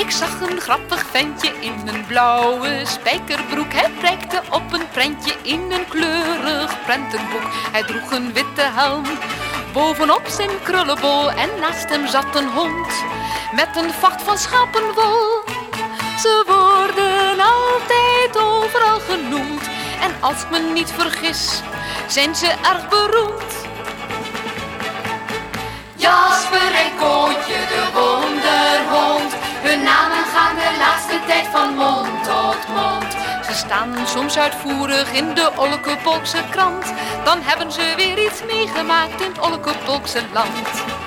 Ik zag een grappig ventje in een blauwe spijkerbroek. Hij prijkte op een prentje in een kleurig prentenboek. Hij droeg een witte helm bovenop zijn krullenbol. En naast hem zat een hond met een vacht van schapenwol. Ze worden altijd overal genoemd. En als ik me niet vergis, zijn ze erg beroemd. Jasper en Kootje, de wonderhond. Hun namen gaan de laatste tijd van mond tot mond. Ze staan soms uitvoerig in de Olkepolkse krant. Dan hebben ze weer iets meegemaakt in het Olkepolkse land.